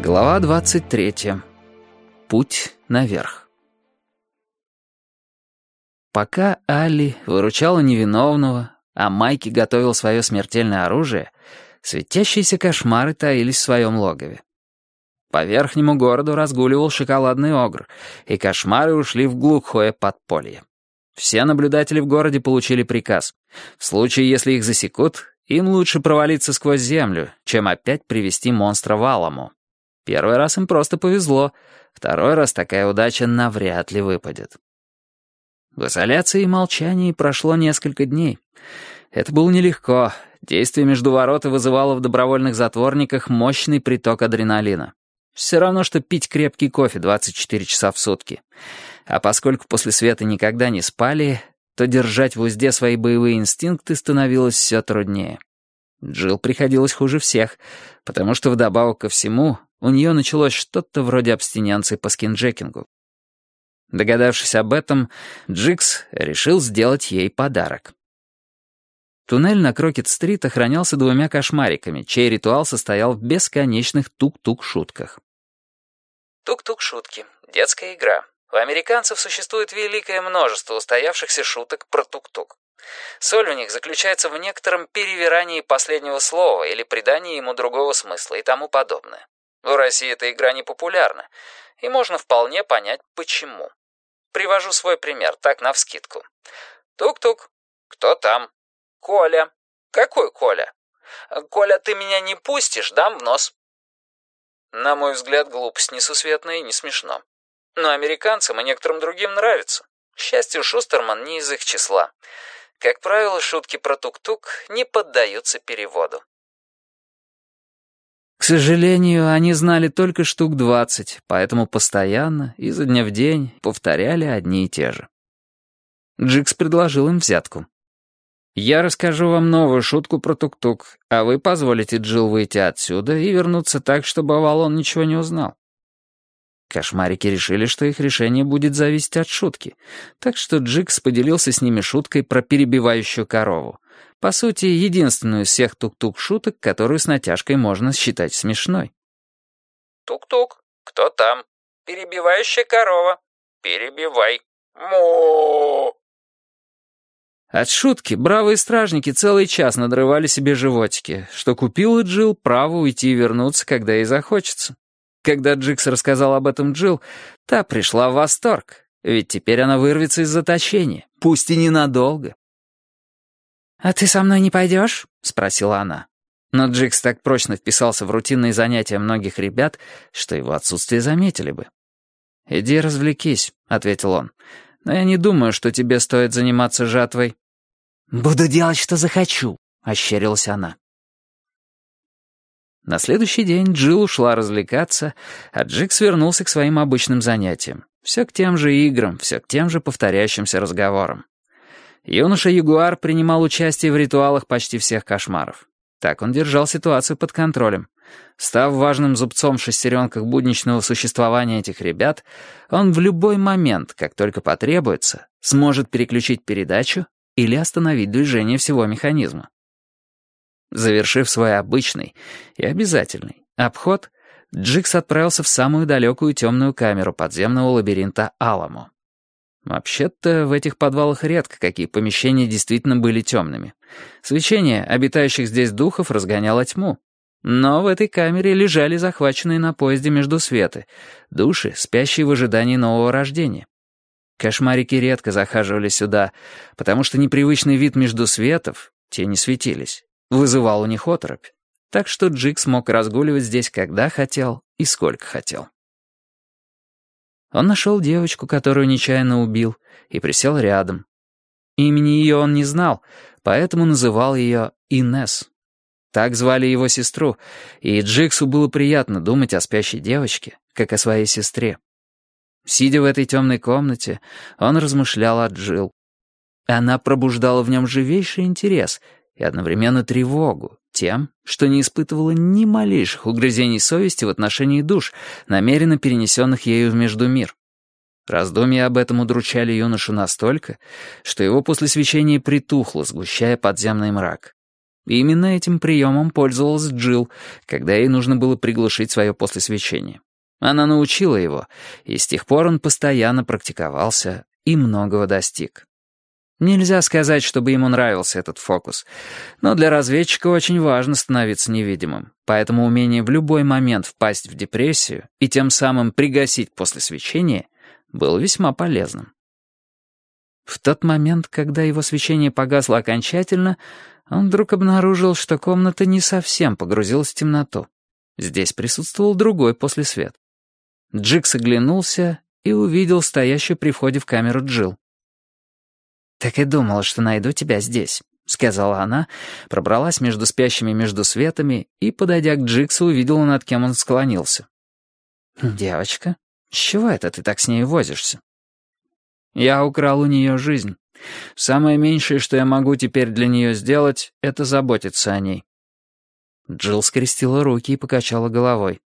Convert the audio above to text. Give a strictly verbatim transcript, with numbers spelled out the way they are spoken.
Глава двадцать третья. Путь наверх. Пока Алли выручала невиновного, а Майки готовил свое смертельное оружие, светящиеся кошмары таились в своем логове. По верхнему городу разгуливал шоколадный огр, и кошмары ушли в глухое подполье. Все наблюдатели в городе получили приказ. В случае, если их засекут, им лучше провалиться сквозь землю, чем опять привести монстра в Аламу. Первый раз им просто повезло, второй раз такая удача навряд ли выпадет. В изоляции и молчании прошло несколько дней. Это было нелегко. Действие междуворота вызывало в добровольных затворниках мощный приток адреналина. Все равно, что пить крепкий кофе двадцать четыре часа в сутки. А поскольку после света никогда не спали, то держать в узде свои боевые инстинкты становилось все труднее. Джилл приходилось хуже всех, потому что вдобавок ко всему у нее началось что-то вроде абстиненции по скинджекингу. Догадавшись об этом, Джикс решил сделать ей подарок. Туннель на Крокет-стрит охранялся двумя кошмариками, чей ритуал состоял в бесконечных тук-тук-шутках. Тук-тук-шутки — детская игра. У американцев существует великое множество устоявшихся шуток про тук-тук. Соль у них заключается в некотором перевирании последнего слова или придании ему другого смысла и тому подобное. В России эта игра не популярна, и можно вполне понять, почему. Привожу свой пример, так навскидку. Тук-тук. Кто там? Коля. Какой Коля? Коля, ты меня не пустишь, дам в нос. На мой взгляд, глупость несусветная и не смешно. Но американцам и некоторым другим нравится. К счастью, Шустерман не из их числа. Как правило, шутки про тук-тук не поддаются переводу. К сожалению, они знали только штук двадцать, поэтому постоянно, изо дня в день, повторяли одни и те же. Джикс предложил им взятку. «Я расскажу вам новую шутку про тук-тук, а вы позволите Джилл выйти отсюда и вернуться так, чтобы Авалон ничего не узнал». Кошмарики решили, что их решение будет зависеть от шутки, так что Джикс поделился с ними шуткой про перебивающую корову. По сути, единственную из всех тук-тук-шуток, которую с натяжкой можно считать смешной. «Тук-тук, кто там? Перебивающая корова. Перебивай. Му!» От шутки бравые стражники целый час надрывали себе животики, что купило Джилл право уйти и вернуться, когда ей захочется. Когда Джикс рассказал об этом Джилл, та пришла в восторг, ведь теперь она вырвется из заточения, пусть и ненадолго. «А ты со мной не пойдешь?» — спросила она. Но Джикс так прочно вписался в рутинные занятия многих ребят, что его отсутствие заметили бы. «Иди развлекись», — ответил он. «Но я не думаю, что тебе стоит заниматься жатвой». «Буду делать, что захочу», — ощерилась она. На следующий день Джилл ушла развлекаться, а Джикс вернулся к своим обычным занятиям. Все к тем же играм, все к тем же повторяющимся разговорам. Юноша-ягуар принимал участие в ритуалах почти всех кошмаров. Так он держал ситуацию под контролем. Став важным зубцом в шестеренках будничного существования этих ребят, он в любой момент, как только потребуется, сможет переключить передачу или остановить движение всего механизма. Завершив свой обычный и обязательный обход, Джикс отправился в самую далекую темную камеру подземного лабиринта Аламо. Вообще-то в этих подвалах редко какие помещения действительно были темными. Свечение обитающих здесь духов разгоняло тьму. Но в этой камере лежали захваченные на поезде междусветы, души, спящие в ожидании нового рождения. Кошмарики редко захаживали сюда, потому что непривычный вид междусветов, те не светились, вызывал у них оторопь. Так что Джикс мог разгуливать здесь когда хотел и сколько хотел. Он нашел девочку, которую нечаянно убил, и присел рядом. Имени ее он не знал, поэтому называл ее Инесс. Так звали его сестру, и Джиксу было приятно думать о спящей девочке, как о своей сестре. Сидя в этой темной комнате, он размышлял о Джилл. Она пробуждала в нем живейший интерес и одновременно тревогу тем, что не испытывала ни малейших угрызений совести в отношении душ, намеренно перенесенных ею в Междумир. Раздумья об этом удручали юношу настолько, что его после свечения притухло, сгущая подземный мрак. Именно этим приемом пользовалась Джилл, когда ей нужно было приглушить свое послесвечение. Она научила его, и с тех пор он постоянно практиковался и многого достиг. Нельзя сказать, чтобы ему нравился этот фокус, но для разведчика очень важно становиться невидимым, поэтому умение в любой момент впасть в депрессию и тем самым пригасить послесвечение было весьма полезным. В тот момент, когда его свечение погасло окончательно, он вдруг обнаружил, что комната не совсем погрузилась в темноту. Здесь присутствовал другой послесвет. Джикс оглянулся и увидел стоящую при входе в камеру Джилл. «Так и думала, что найду тебя здесь», — сказала она, пробралась между спящими между светами и, подойдя к Джиксу, увидела, над кем он склонился. «Девочка, с чего это ты так с ней возишься?» «Я украл у нее жизнь. Самое меньшее, что я могу теперь для нее сделать, это заботиться о ней». Джилл скрестила руки и покачала головой.